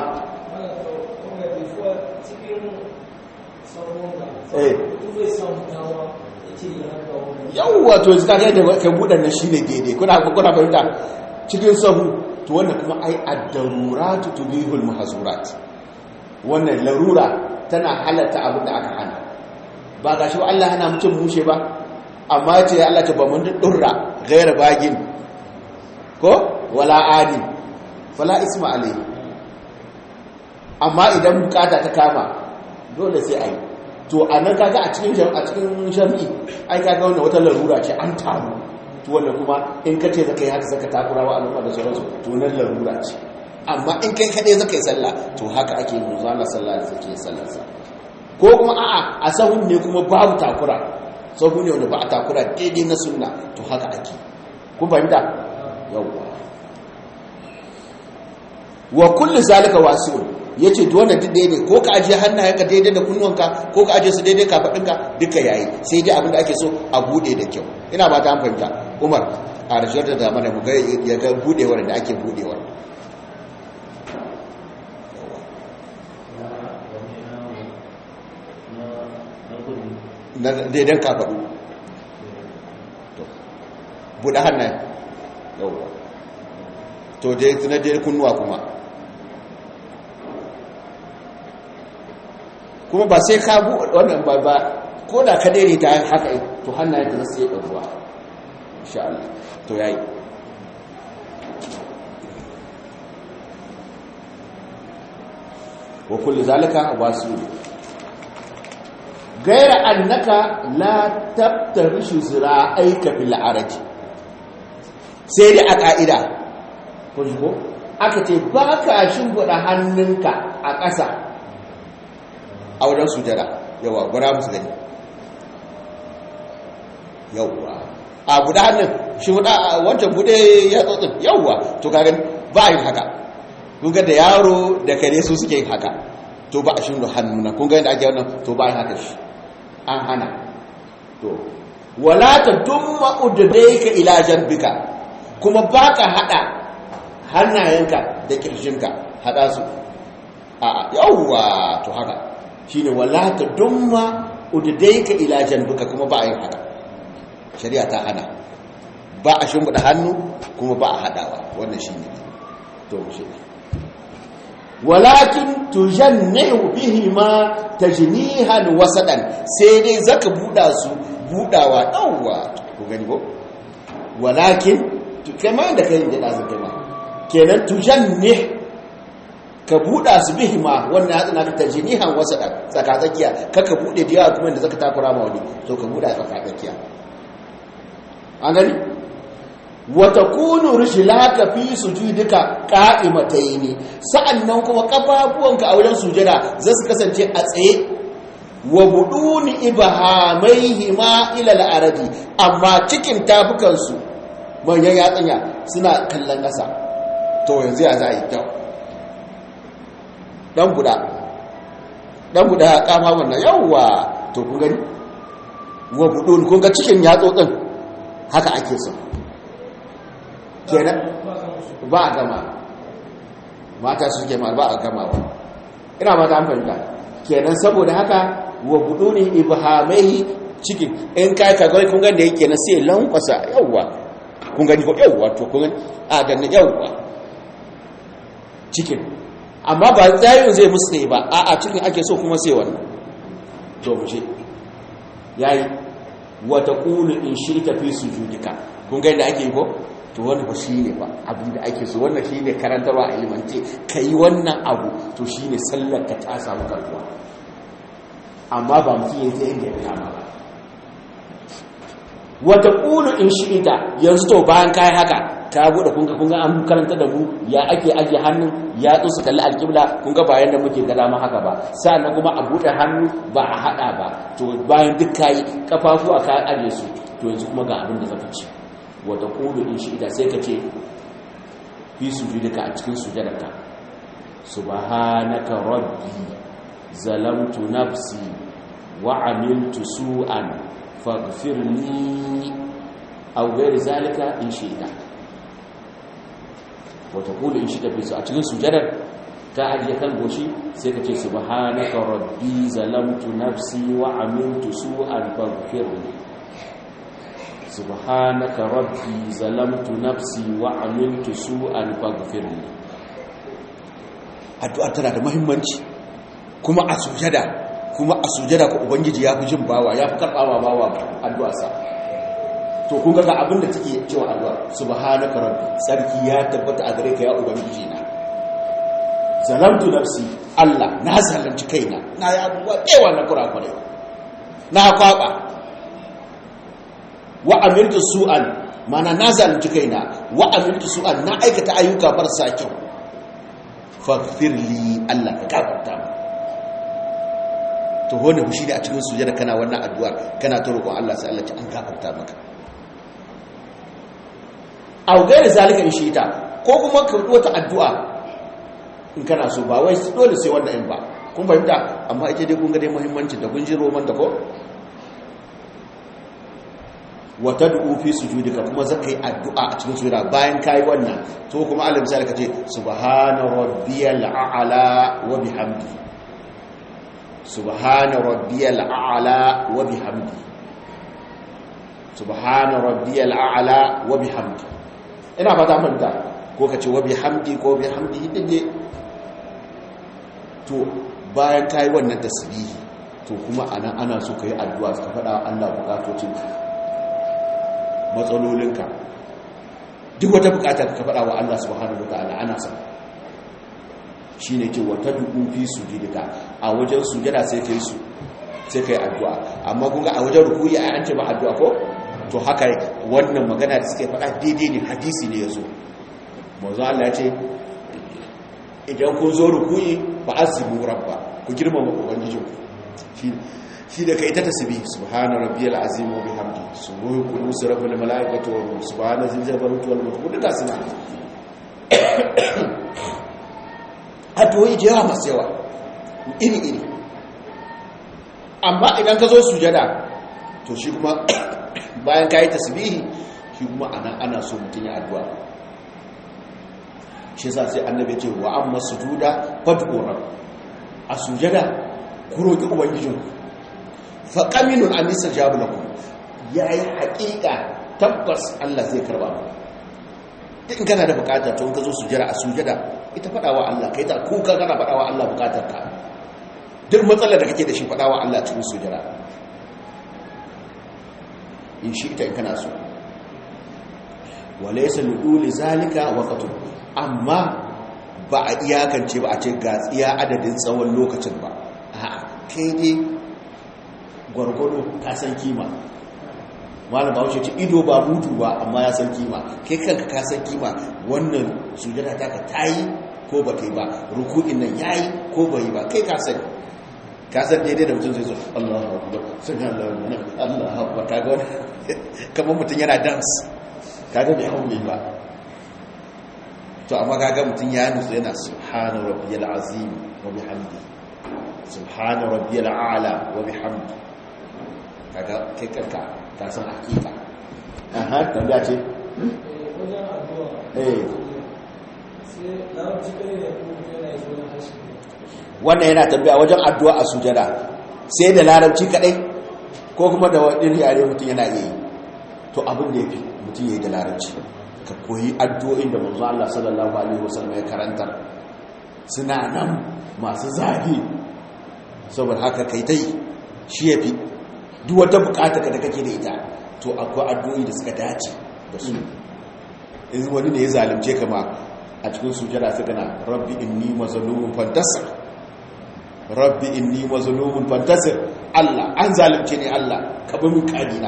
yawwa to yanzu kaga da kai budan nan shine daidai kuna fahimta cikin sahu to wannan kuma ai ad-daruratu tubihul mahzurat wannan larura tana halatta abin da aka hana ba gashi ba Allah hana mutum mushe ba amma ce Allah ta ba mun durra ghayr bagin ko wala adi fala isma alayhi amma idan bukata ta kama dole sai ai to anan kaga a cikin shari'i ai kaga wannan wata larura ce an taru to wannan kuma in kace zakai haka zaka takurawa al'umma da sauransu to nan larura ce amma in kai kade zakai sallah to haka ake manzo Allah sallallahu alaihi wasallam sallar sa ko kuma a'a a sahun ne kuma babu takura sahu ne wanda ba a takura daidai na sunna to haka ake kun fahimta yawwa wa kullu zalika wasi'un yace to wannan duk daidai ko ka aje hannayenka daidai da kunnuwanka ko ka aje su daidai kafadinka duka yayi sai dai abin da ake so a bude da kyau ina ba ta an fahimta Umar a rashar da zamana mu ga ya ga budewar da ake budewar na daidan kafadu to bude hannayen yawa to dai na daidai kunnuwa kuma ba sai ka wannan ba ko da ka daidai ta haka to hannayen ta sai ya ɗauwa insha Allah to yayi wa kullu zalika wasu gaira annaka la tabtarishu zira'aika fil araji sai dai a ka'ida kun ji ko aka ce ba ka shimfiɗa hannunka a ƙasa a wajen sujada yawa gwada musu gani yawa a buɗe hannun shi wancan buɗe ya tsotsin yawa to ka gani ba a yin haka kun ga da yaro da kare su suke yin haka to ba a shimfiɗa hannuna kun ga yadda ake wannan to ba a yin haka shi an hana to wala ta dumma uddaika ila janbika kuma baka hada hannayenka da kirjinka hada su a yawa to haka shine wala ta dumma uddaika ila janbika kuma ba a yin haka shari'a ta hana ba a shimfida hannu kuma ba a hadawa wannan shine to shi walakin tujannihu bihima tajnihan wasadan sai dai zaka buda su budawa dawwa ku gani ko walakin kamar da kai da dazu kai ma kenan tujannih ka buda su bihima wannan hadin ka tajnihan wasadan tsakatsakiya kaka bude da yawa kuma da zaka takura ma wani to ka buda tsakatsakiya an gani wata kunu rijlaka fi sujudika qa'imataini, sa'annan kuma kafafuwanka a wajen sujada za su kasance a tsaye, wa buduni ibhamaihima ila al-ardi, amma cikin tafukansu manyan yatsanya suna kallon ƙasa. To yanzu ya za a yi kyau dan guda kafa wannan yawwa. To kun gani wa budun, kun ga cikin yatsotsin haka ake so kenan, ba a gama mata su ke ba a gama ba, ina ba ta amfani da kenan. Saboda haka wa buduni ibhamaihi, cikin in kai ka ga kun ga da yake na sai lankwasa yawwa, kun gani ko yawwa. To kun gani a da yawwa cikin, amma ba tsayin zai musu ne ba, a cikin ake so kuma sai wannan. To mu ce yayi wata qulu in shi'ta fi sujudika, kun ga inda ake yi ko. To wannan ba shine ba abin da ake so, wannan shine karantarwa a ilimance, kai wannan abu to shine sallar ka ta samu karbuwa, amma ba mutum ya je inda ya kama ba. Wata qulu in shi'ta, yanzu to bayan kai haka ka bude kun ga an karanta da mu ya ake aje hannun ya su kalli alƙibla, kun ga bayan da muke ga dama haka ba. Sannan kuma a bude hannu ba a hada ba. To bayan duk kai kafafu aka aje su, to yanzu kuma ga abin da zaka ci. Wata qulu in shi'ta, sai ka ce fi sujudika, a cikin sujudarka, subhanaka rabbi zalamtu nafsi wa amiltu su'an faghfirli aw ghayr zalika in shi'ta. wata kula in shi tafi su a cikin sujadar ta ajiye kan goshi, sai ka ce subhanaka rabbi zalamtu nafsi wa amiltu su'an faghfirli, subhanaka rabbi zalamtu nafsi wa amiltu su'an faghfirli. Addu'a tana da muhimmanci, kuma a sujada ko ubangiji ya fi jin bawa, ya fi karbawa bawa addu'a sa. To kun ga abin da take cewa addu'a, subhanaka rabbi, sarki ya tabbata a gare ka ya ubangiji na, zalamtu nafsi, Allah na zalunci kaina, na ya abubuwa dewa na kurakure, na kwaba, wa amiltu su'an, mana na zalunci kaina, wa amiltu su'an, na aikata ayyuka marasa kyau, faghfirli, Allah ka gafarta mu. To wannan shi ne a cikin sujada kana wannan addu'ar, kana ta roƙon Allah sai Allah ya an gafarta maka. Aw gairi zalika in shi ta, ko kuma ka wata addu'a in kana so, ba wai dole sai wannan in ba, kun fahimta. Amma ake dai kun ga dai muhimmancin da kun ji roman da ko. Wa tad'u fi sujudika, kuma zaka yi addu'a a cikin sujada bayan kai wannan. To kuma Allah misali kace subhana rabbiyal a'la wa bihamdi, subhana rabbiyal a'la wa bihamdi, subhana rabbiyal a'la wa bihamdi. Ina fata manta, ko kace wa bihamdi ko bihamdi dinde. To bayan kai wannan tasbihi, to kuma ana so kai addu'a ka fada Allah bukatocinka, matsalolinka, duk wata bukata ka fada wa Allah subhanahu wataala. Ana son shine ce wata du'u fi sujudika, a wajen sujada sai kai addu'a. Amma kun ga a wajen ruku'i ai an ce ba addu'a ko. To haka wannan magana da suke faɗa daidai ne, hadisi ne yazo. Manzo Allah ya ce idan kun zo ruku'i fa azimu rabba, ku girmama ubangijinku. Shi da kai ta tasbih subhana rabbiyal azim wa bihamdi, subhana qudus rabbil malaikati wa ruh, subhana zil jabaruti wal mulk, duka suna addu'o'i jawa masu yawa iri. Amma idan ka zo sujada, to shi kuma bayan ka yi tasbihi, shi kuma ana so mutum ya addu'a. Shi yasa sai annabi ya ce wa amma sujuda fad'u rabb, a sujada ku roki ubangijinku, fa qaminun an yastajabu lakum, yayi haƙiƙa tabbas Allah zai karba mu. In kana da bukata to ka zo sujada, a sujada ita fadawa Allah, kai ta kuka kana fadawa Allah bukatarka, duk matsalar da kake da shi fadawa Allah cikin sujada. In shi ita in kana so, walaysa liduli zalika waqtu, amma ba a iyakance ba a ce ga tsiya adadin tsawon lokacin ba. A'a, kai ne gwargwado ka san kima. malam Bahaushe ce ido ba mutu ba amma ya san kima, kai kanka ka san kima wannan sujada ta ka tayi ko ba kai ba, ruku'in nan yayi ko bai ba, kai ka san daidai da mutum zai zo Allahu akbar subhanallah Allahu akbar, kaga wannan kamar mutum yana dance, kaga bai haure ba. To amma kaga mutum ya nutsu yana subhana rabbiyal azim wa bihamdi, subhana rabbiyal a'la wa bihamdi, kaga kai kanka ka san hakika. Aha, tambaya ce wajen addu'a sai larabci kai ne kuma yana yi zuwa harshe. wannan yana tambaya wajen addu'a a sujada sai da larabci kadai ko kuma da wani yare mutum yana yi. To abin da yafi mutum yayi da larabci, ka koyi addu'o'in da manzo Allah sallallahu alaihi wasallam ya karanta, suna nan masu zagi, saboda haka kai tai shi yafi. Duk wata bukata ka da kake da ita to akwai addu'o'i da suka dace da su. In wani ne ya zalunce ka ma a cikin sujada sai kana rabbi inni mazlumun fantasir, rabbi inni mazlumun fantasir, Allah an zalunce ni, Allah ka bi min kadina.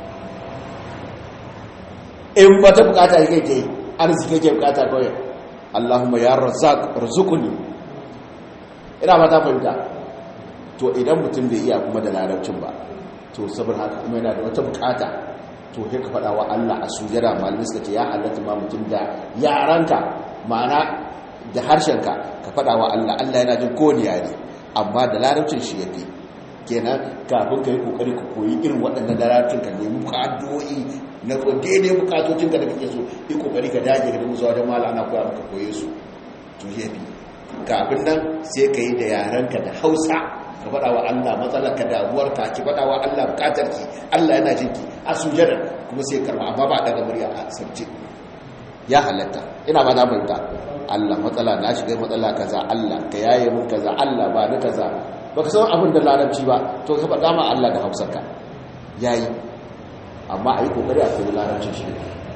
In ba ta bukata kai ta yi arziki ke bukata kawai Allahumma ya razzaq rzuqni, ina ba ta fahimta. To idan mutum bai iya kuma da larabcin ba, to saboda haka kuma yana da wata bukata, to sai ka faɗa wa Allah a sujada. Malamai suka ce ya halatta ma mutum da yaranka, ma'ana da harshenka, ka faɗa wa Allah. Allah yana jin kowane yare, amma da larabcin shi yafi. Kenan kafin ka yi kokari ka koyi irin waɗannan larabcin, ka nemi addu'o'i na daidai bukatocinka da kake so, yi kokari ka dage ka nemi zuwa da mala ana koya maka koye su, to yafi. Kafin nan sai ka yi da yaranka da Hausa, ka faɗa wa Allah matsalarka, damuwarka, ki faɗa wa Allah bukatarki, Allah yana jinki a sujada, kuma sai karba, amma ba daga murya a sarce. Ya halatta, ina ba za mu yi Allah matsala na shiga matsala kaza, Allah ka yaye mun kaza, Allah ba ni kaza. Baka san abin da larabci ba, to ka faɗa ma Allah da Hausarka yayi, amma ayi kokari a koyi larabcin shi.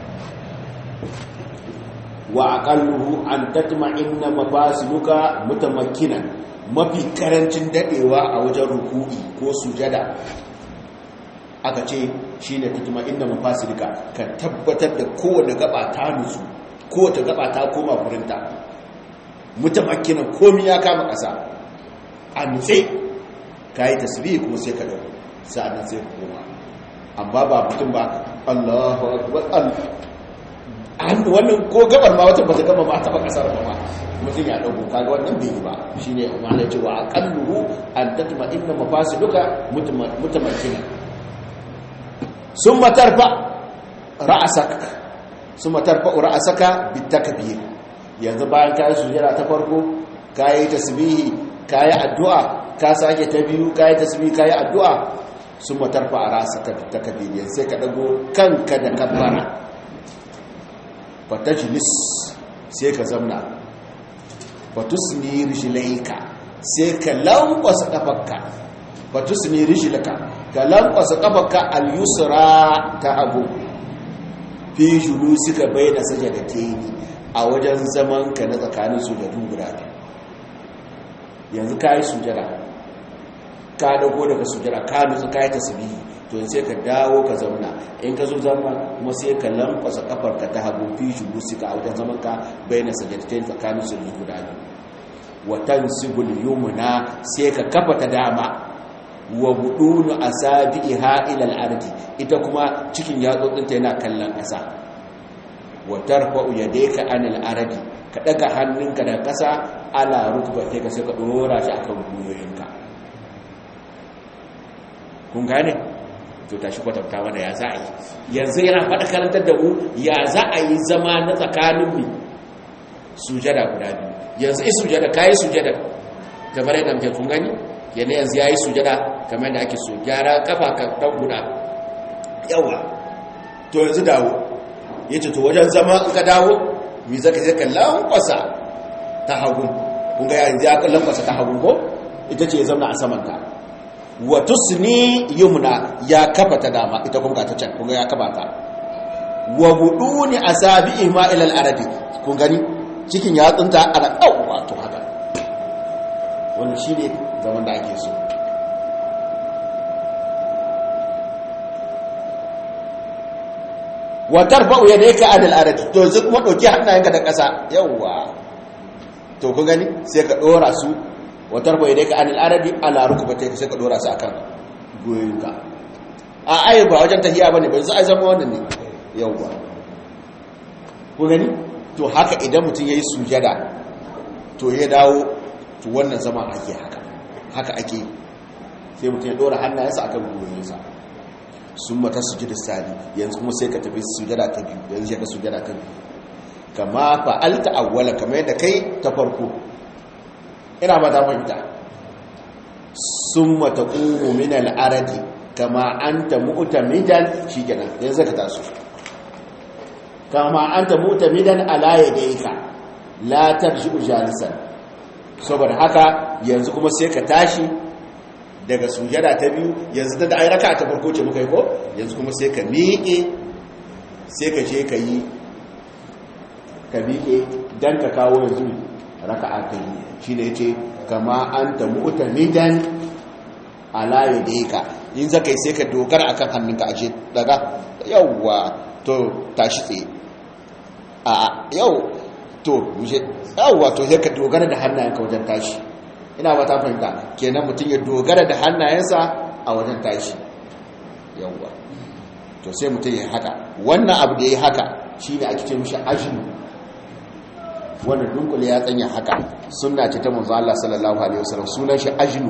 Wa aqalluhu an tatma'inna mafasiluka mutamakkinan, mafi karancin dadewa a wajen ruku'i ko sujada aka ce shine tatma'inna mafasilika, ka tabbatar da kowace gaba ta nutsu, kowace gaba ta koma gurinta, mutamakkinan komai ya kama ƙasa a nutse, ka yi tasbih kuma sai ka dago, sa'annan sai ka koma. Amma ba mutum ba Allahu akbar wannan ko gabar ma wata bata gama ba taba kasar ba mutum ya dago, kaga wannan bai yi ba. Shine ma'ana cewa aqalluhu an tatma'inna mafasiluka mutamakkina. Summa tarfa ra'asaka bitakbir. Yanzu bayan ka yi sujjada ta farko, ka yi tasbihi, ka yi addu'a, ka sake ta biyu, ka yi tasbihi, ka yi addu'a, summa tarfa ra'asaka bitakbir. Sai ka dago kanka da kabbara, fatajlis sai ka zamna, fatusni rijlaika sai ka lankwasa kafarka, fatusni rijlaka ka lankwasa kafarka al-yusra ta hagu, fi julusika baina sajadatayn, a wajen zaman ka na tsakanin sujadu guda biyu. Yanzu ka yi sujada, ka dago daga sujada, ka nutsu, ka yi tasbihi, to sai ka dawo ka zauna. In ka zo zama kuma sai ka lankwasa kafarka ta hagu, fi julusika a wajen zaman ka baina sajadatayn, tsakanin sujadu guda biyu. Wa tansibul yumna sai ka kafa ta dama, wa budunu asabiha ila al-ardi, ita kuma cikin yatsotsinta yana kallon ƙasa. Wa tarfa'u yadayka anil ardi, ka daga hannunka daga ƙasa, ala rukbatayka sai ka dora shi akan gwiwoyinka. Kun gane? To tashi kwatanta mana ya za a yi. Yanzu yana faɗa karantar da mu ya za a yi zama na tsakanin mu sujada guda biyu. Yanzu sujada, kai sujada kamar yadda muke kun gani, yana yanzu yayi sujada kamar yadda ake so, gyara kafa ka dan guda yawa. To yanzu dawo, yace to wajen zama in ka dawo mi zaka je ka lankwasa ta hagu. Kun ga yanzu ya lankwasa ta hagu ko ita ce ya zama a saman ka. Wa tusni yumna ya kafa ta dama, ita kun ga ta can, kun ga ya kafa ta. Wa buduni asabi'i ma ila al-ardi, kun gani cikin yatsunta ana ɗauwa, to haka. Wannan shi ne zaman da ake so. wa tarfa'u yadayka anil ardi to yanzu kuma dauki hannayenka da ƙasa yawa to ku gani sai ka dora su wa tarfa'u yadayka anil ardi ala rukbatayka sai ka dora su akan goyinka a ai ba wajen tahiya bane ba yanzu ai zama wannan ne yawa ku gani to haka idan mutum yayi sujada to ya dawo to wannan zama ake haka ake sai mutum ya dora hannayensa akan goyinsa sun mata sujudar sani yanzu kuma sai ka tafi sujada ta biyu yanzu ya ka sujada ta biyu kama fa'alta awwala kamar yadda kai ta farko ina ba ta fahimta sun mata ƙungu min al'aradi kama an ta mu'tamidan shi kenan yanzu ka taso kama an ta mu'tamidan ala yadayka la tarji'u jalisan saboda haka yanzu kuma sai ka tashi daga sujada ta biyu yanzu da ai raka ta farko ce muka yi ko yanzu kuma sai ka miƙe sai ka je ka yi ka miƙe dan ka kawo yanzu raka'a ta biyu shine yace kama anta mu'tamidan ala yadayka in zaka yi sai ka dogara akan hannunka aje daga yawwa to tashi tsaye a yau to yawwa to sai ka dogara da hannayenka wajen tashi ina ba ta fahimta kenan mutum ya dogara da hannayensa a wajen tashi yawwa to sai mutum ya haka wannan abu da ya haka shi ne ake ce mishi ajinu wannan dunkule ya tsanya haka sunna ce ta manzo Allah sallallahu alaihi wasallam sunan shi ajinu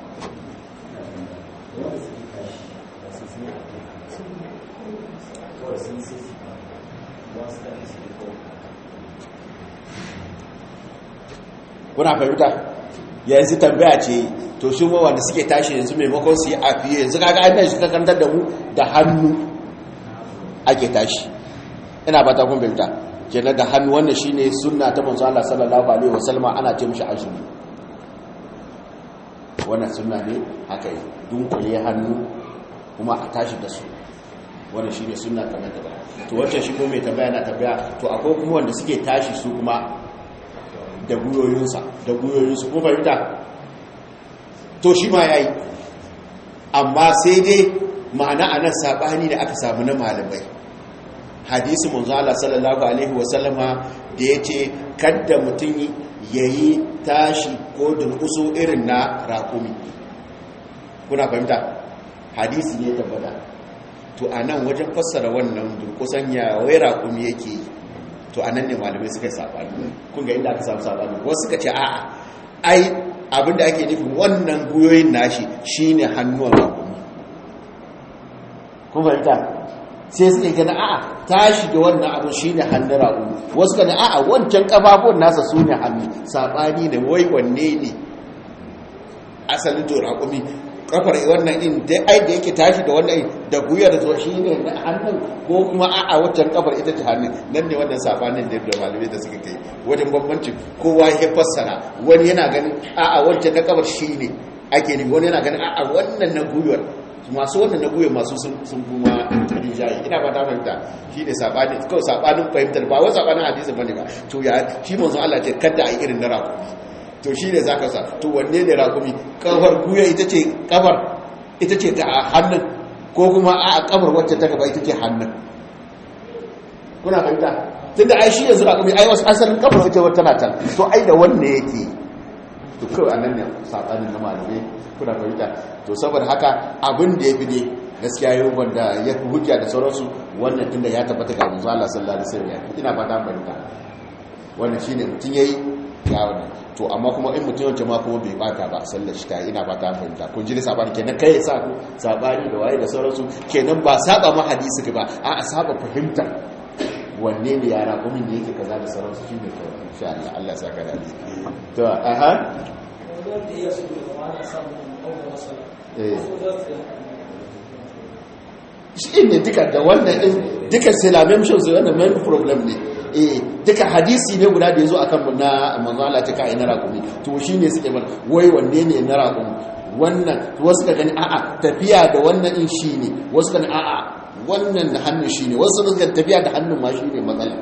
kuna fahimta yanzu tambaya ce to shi ma wanda suke tashi yanzu maimakon su yi afiye yanzu kaga an shi kakantar da mu da hannu ake tashi ina ba ta kun bilta kenan da hannu wannan shine sunna ta manzo Allah sallallahu alaihi wasallam ana ce mishi ajumi wannan sunna ne haka yi dunkule hannu kuma a tashi da su wannan shine sunna kamar da to wacce shi ko mai tambaya na tambaya to akwai kuma wanda suke tashi su kuma da guyoyinsu ko fahimta to shi ma ya yi amma sai dai ma'ana a nan saɓani da aka samu na malamai hadisi manzo Allah sallallahu alaihi wasallama da ya ce kadda mutum ya yi tashi ko durkuso irin na rakumi kuna fahimta hadisi ne tabbata to a nan wajen fassara wannan durkusan ya wai rakumi yake yi to a nan ne malamai suka yi saɓani kun ga inda aka samu saɓani wasu suka ce a'a ai abinda ake nufin wannan guyoyin nashi shine hannuwan rakumi kun fahimta sai suka yi gana a'a tashi da wannan abu shine hannun rakumi wasu gana a'a wancan ƙafafuwan nasa su ne hannu saɓani ne wai wanne ne asalin to rakumi kafar wannan din dai ai da yake tashi da wannan da guyar zuwa shi ne na hannun ko kuma a'a waccan kafar ita ce hannun nan ne wannan sabanin da malamai da suka kai wajen bambanci kowa ya fassara wani yana ganin a'a wancan na kafar shi ne ake ne wani yana ganin a'a wannan na guyar masu wannan na guyar masu sun kuma rijayi ina ba ta fahimta shi ne sabanin kawai sabanin fahimtar ba wai sabanin hadisi bane ba to ya shi manzon Allah ce kada a yi irin na rakumi to shi ne za ka sa to wanne ne rakumi kafar guya ita ce ta hannun ko kuma a kafar wacce ta gaba ita ce hannun kuna fahimta tun da ai shi yanzu rakumi ai wasu asalin kafar wacce wata na can to ai da wanne yake to kawai a nan ne saɓanin na malamai kuna fahimta to saboda haka abin da ya fi ne gaskiya yi wanda ya fi hujja da sauransu wannan tun da ya tabbata ga manzo Allah sallallahu alaihi wasallam ina fata fahimta wannan shine mutum yayi ya wannan to amma kuma in mutum yawanci ma kuma bai bata ba sallar shi ta ina ba ta fahimta kun ji sabani kenan kai ya sa ku sabani da waye da sauransu kenan ba saba ma hadisi ba a saba fahimta wanne ne yara kuma ne yake kaza da sauransu shine kawai insha Allah Allah saka da ni to aha wanda ya su da ana samu aure masala shi ne duka da wannan din duka silamin shi wannan main problem ne duka hadisi ne guda da yazo akan na manzo Allah ta kai na raƙumi to shine suke bar wai wanne ne na raƙumi wannan wasu ka gani a'a tafiya da wannan din shine wasu ka a'a wannan da hannun shine wasu ka tafiya da hannun ma shine matsala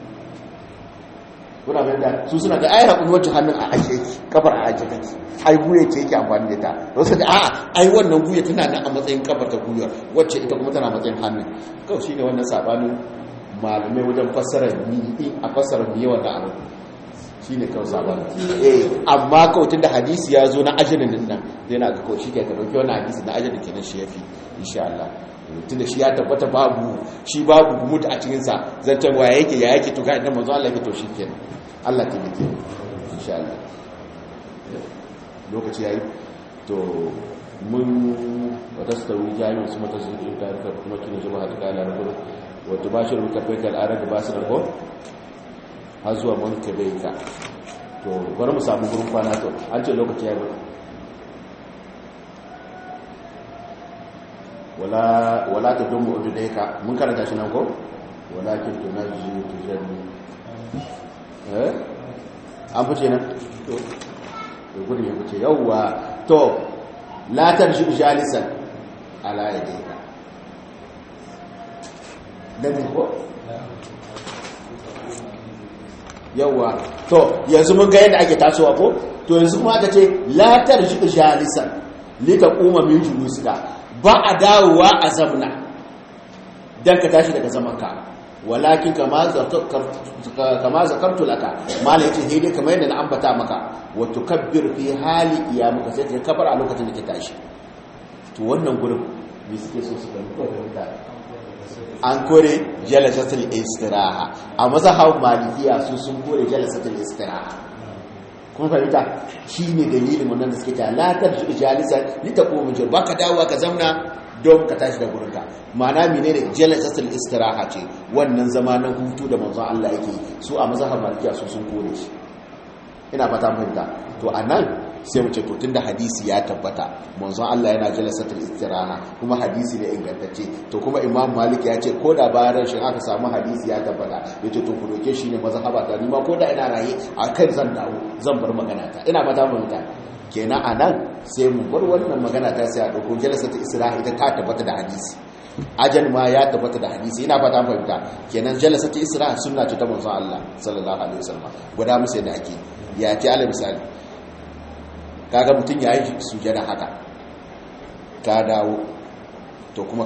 kuna bayan da su suna da ai raƙumi wacce hannun a ake kafar a ake take ai guye ce yake amfani da ta wasu ka a'a ai wannan guye tana nan a matsayin kafar ta guyar wacce ita kuma tana matsayin hannun kawai shine wannan sabanin malamai wajen fassara ni a fassara ni wannan abu shine kawai sabon amma kawai tunda hadisi ya zo na ajalin nan zai na ga kawai shi ke ka dauki wannan hadisi na ajalin kenan shi yafi insha Allah tunda shi ya tabbata babu mutu a cikin sa zantan waye yake ya yake to ga idan manzo Allah yake to shi kenan Allah ta yake insha Allah lokaci yayi to mun wata stawi jami'in su mata sun yi tarika kuma kina zuwa hada kala rabu wato bashir mutafaika al'arab ba su rabu har zuwa mun kabeika to bari mu samu gurin kwana to an ce lokaci yayi wala ta dumu ududeka mun karanta shi nan ko walakin tunaji tujanni an fice nan to gudun ya fice yawwa to la tarji jalisan ala yadayka dan ko yawwa to yanzu mun ga yadda ake tasowa ko to yanzu kuma aka ce la tarji jalisan litaquma min julusika ba a dawowa a zamna dan ka tashi daga zamanka walakin kama zakartu laka mala yace sai dai kamar yadda na ambata maka wa tukabbir fi hali qiyamuka sai ka kabar a lokacin da ke tashi to wannan gurin me suke so su fahimta an kore jalasatul istiraha a mazhabin malikiya su sun kore jalasatul istiraha kun fahimta shine dalilin wannan da suke ta la tarji jalisan litaqumu baka dawowa ka zamna don ka tashi da gurinka ma'ana menene jalasatul istiraha ce wannan zama na hutu da manzon Allah yake su a mazhabin malikiya su sun kore shi ina fata fahimta to anan sai mu ce to tunda hadisi ya tabbata manzon Allah yana jalasatul istiraha kuma hadisi ne ingantacce to kuma Imam Malik ya ce ko da bayan shi aka samu hadisi ya tabbata yace to ku doke shi ne mazhaba ta ni ma ko da ina raye akan zan dawo zan bar magana ta ina fata fahimta kenan anan sai mu bar wannan magana ta sai a dauko jalasatul istiraha ita ta tabbata da hadisi ajal ma ya tabbata da hadisi ina fata fahimta kenan jalasatul istiraha sunna ce ta manzon Allah sallallahu alaihi wasallam guda musu yadda ake ya ce alal misali kaga mutum ya yi sujada haka ka dawo to kuma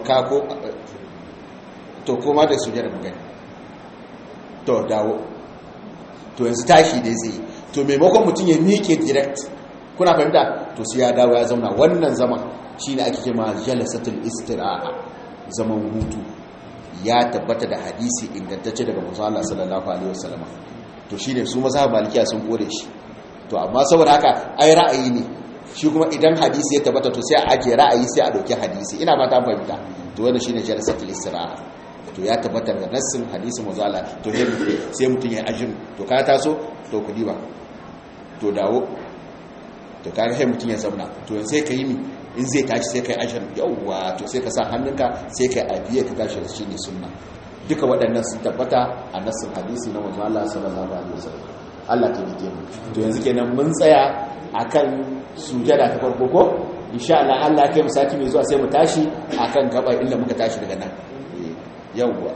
to koma da sujada magani to dawo to yanzu tashi dai zai to maimakon mutum ya miƙe direct kuna fahimta to sai ya dawo ya zauna wannan zaman shine ake kema jalasatul istiraha zaman hutu ya tabbata da hadisi ingantacce daga manzo Allah sallallahu alaihi wasallam to shine su mazhab malikiya sun kore shi to amma saboda haka ai ra'ayi ne shi kuma idan hadisi ya tabbata to sai a aje ra'ayi sai a dauki hadisi ina ba ta fahimta to wannan shine jalsatul istiraha to ya tabbata da nassin hadisi manzo Allah to sai mutun ya ajin to ka taso to kudi ba to dawo to kaga sai mutun ya zauna to sai ka yi mi in zai tashi sai kai ajin yawwa to sai ka sa hannunka sai kai abiye ka tashi da shine sunna duka waɗannan sun tabbata a nassin hadisi na manzo Allah sallallahu alaihi wasallam Allah ta rike mu to yanzu kenan mun tsaya akan sujada ta farko ko insha Allah Allah kai mu sati mai zuwa sai mu tashi akan gaba inda muka tashi daga nan yawwa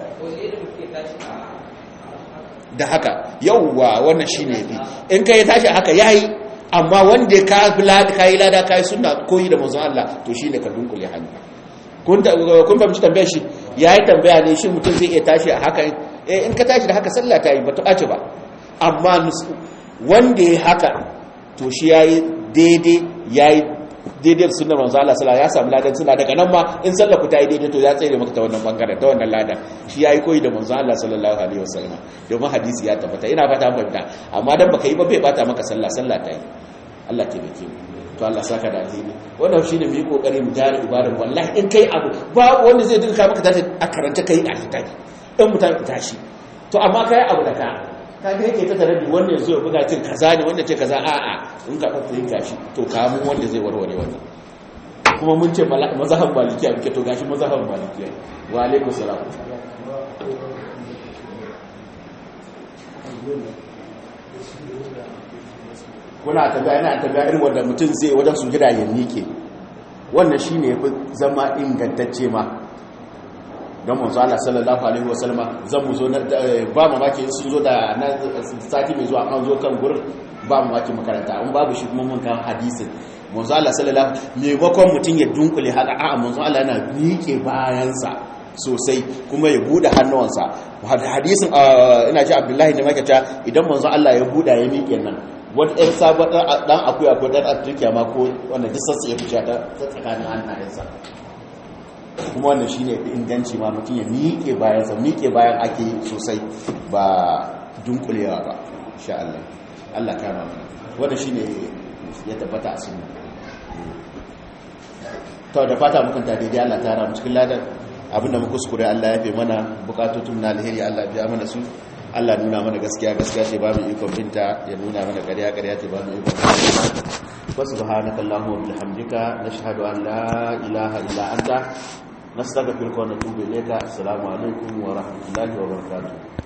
da haka yawwa wannan shine yafi in kai tashi haka yayi amma wanda ka kai lada kai sunna koyi da manzon Allah to shine ka dunkule hannu kun fahimci tambayar shi yayi tambaya ne shi mutum zai iya tashi a haka in ka tashi da haka sallah ta yi ba ta ɓace ba amma wanda ya haka to shi yayi daidai sunnar manzo Allah sallallahu ya samu ladan sunna daga nan ma in sallar ku ta yi daidai to ya tsere maka ta wannan bangaren ta wannan ladan shi yayi koyi da manzo Allah sallallahu alaihi wasallam domin hadisi ya tabbata ina fata fahimta amma dan baka yi ba bai bata maka sallah ta yi Allah ke bake mu to Allah saka da alheri wannan shine mu yi kokari mu tare ibadar wallahi in kai abu ba wanda zai dinka maka ta a karanta kai a littafi in mutane tashi to amma kai abu da ka kaga yake ta tarabi wannan yazo ya buga cin kaza ne wanda ce kaza a'a in ka fata yin gashi to kamun wanda zai warware wannan kuma mun ce mazhaban malikiya muke to gashi mazhaban malikiya wa alaikum salam kuna tabbaya irin wanda mutum zai wajen sujada ya mike wannan shine yafi zama ingantacce ma don manzo Allah sallallahu alaihi wasallama zan mu zo ba mamaki sun zo da na sati mai zuwa an zo kan gurin ba mamaki makaranta an babu shi kuma mun kan hadisin manzo Allah sallallahu maimakon mutum ya dunkule haka a'a manzo Allah yana miƙe bayansa sosai kuma ya bude hannuwansa hadisin ina ji Abdullahi da makata idan manzo Allah ya buda ya miƙe nan wani ɗan sabon ɗan akuya ko ɗan afirka ma ko wanda duk sassa ya fice ta tsakanin hannayensa kuma wannan shine fi inganci ma mutum ya miƙe bayansa miƙe bayan ake sosai ba dunkulewa ba insha Allah Allah kama mana wannan shine ya tabbata a sunna to da fata mukan ta daidai Allah ta rama cikin ladan abinda muka kuskure Allah ya fi mana bukatutun na alheri Allah biya mana su Allah nuna mana gaskiya ce ba mu ikon binta ya nuna mana ƙarya ce ba mu ikon wa subhanaka allahumma wa bihamdika nashhadu an la ilaha illa anta nastaghfiruka wa natubu ilayka assalamu alaikum wa rahmatullahi wa barakatuh